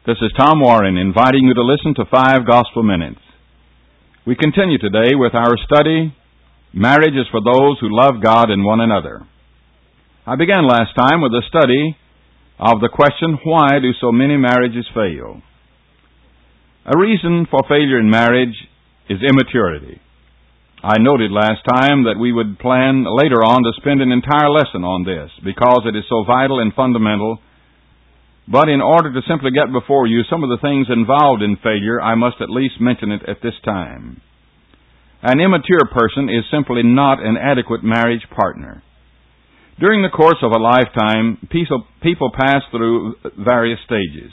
This is Tom Warren inviting you to listen to 5 Gospel Minutes. We continue today with our study, Marriage is for Those Who Love God and One Another. I began last time with a study of the question, why do so many marriages fail? A reason for failure in marriage is immaturity. I noted last time that we would plan later on to spend an entire lesson on this because it is so vital and fundamental. But in order to simply get before you some of the things involved in failure, I must at least mention it at this time. An immature person is simply not an adequate marriage partner. During the course of a lifetime, people pass through various stages.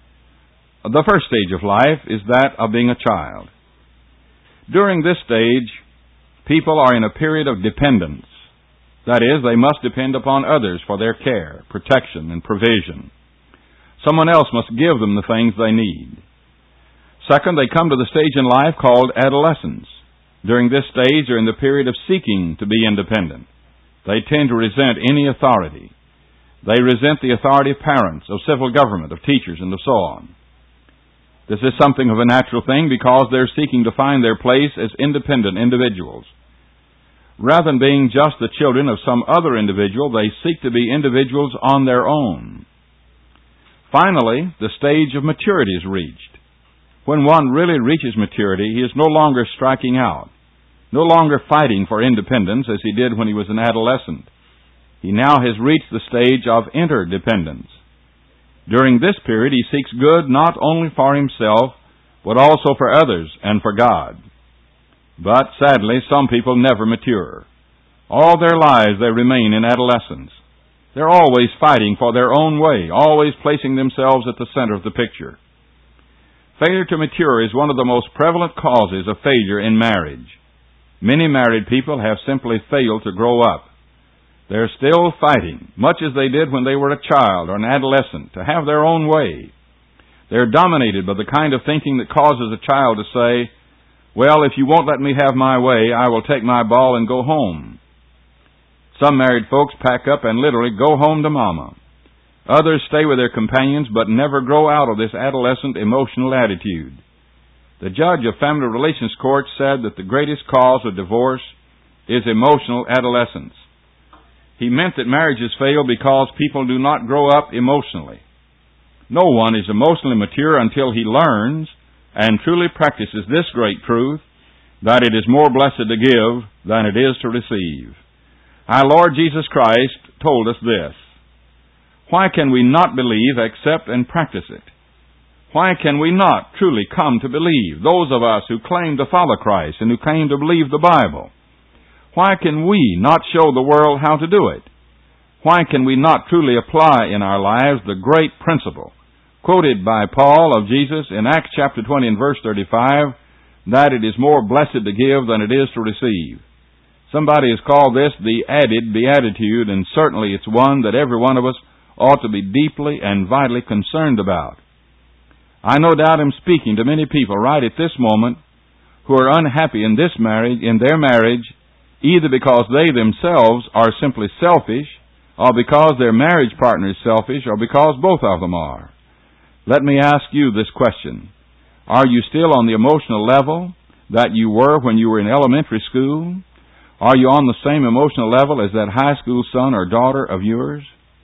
The first stage of life is that of being a child. During this stage, people are in a period of dependence. That is, they must depend upon others for their care, protection, and provision. Someone else must give them the things they need. Second, they come to the stage in life called adolescence. During this stage, they're in the period of seeking to be independent. They tend to resent any authority. They resent the authority of parents, of civil government, of teachers, and of so on. This is something of a natural thing because they're seeking to find their place as independent individuals. Rather than being just the children of some other individual, they seek to be individuals on their own. Finally, the stage of maturity is reached. When one really reaches maturity, he is no longer striking out, no longer fighting for independence as he did when he was an adolescent. He now has reached the stage of interdependence. During this period, he seeks good not only for himself, but also for others and for God. But sadly, some people never mature. All their lives they remain in adolescence. They're always fighting for their own way, always placing themselves at the center of the picture. Failure to mature is one of the most prevalent causes of failure in marriage. Many married people have simply failed to grow up. They're still fighting, much as they did when they were a child or an adolescent, to have their own way. They're dominated by the kind of thinking that causes a child to say, well, if you won't let me have my way, I will take my ball and go home. Some married folks pack up and literally go home to mama. Others stay with their companions but never grow out of this adolescent emotional attitude. The judge of family relations court said that the greatest cause of divorce is emotional adolescence. He meant that marriages fail because people do not grow up emotionally. No one is emotionally mature until he learns and truly practices this great truth, that it is more blessed to give than it is to receive. Our Lord Jesus Christ told us this. Why can we not believe, accept, and practice it? Why can we not truly come to believe, those of us who claim to follow Christ and who claim to believe the Bible? Why can we not show the world how to do it? Why can we not truly apply in our lives the great principle quoted by Paul of Jesus in Acts chapter 20 and verse 35, that it is more blessed to give than it is to receive? Somebody has called this the added beatitude, and certainly it's one that every one of us ought to be deeply and vitally concerned about. I no doubt am speaking to many people right at this moment who are unhappy in their marriage, either because they themselves are simply selfish, or because their marriage partner is selfish, or because both of them are. Let me ask you this question. Are you still on the emotional level that you were when you were in elementary school? Are you on the same emotional level as that high school son or daughter of yours?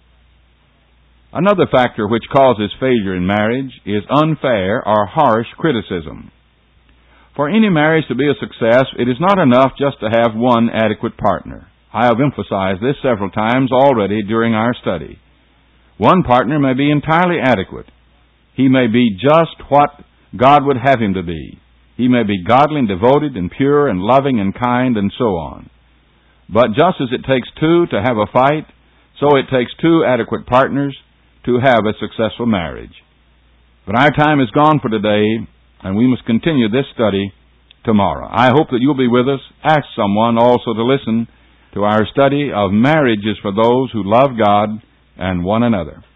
Another factor which causes failure in marriage is unfair or harsh criticism. For any marriage to be a success, it is not enough just to have one adequate partner. I have emphasized this several times already during our study. One partner may be entirely adequate. He may be just what God would have him to be. He may be godly and devoted and pure and loving and kind and so on. But just as it takes two to have a fight, so it takes two adequate partners to have a successful marriage. But our time is gone for today, and we must continue this study tomorrow. I hope that you'll be with us. Ask someone also to listen to our study of marriages for those who love God and one another.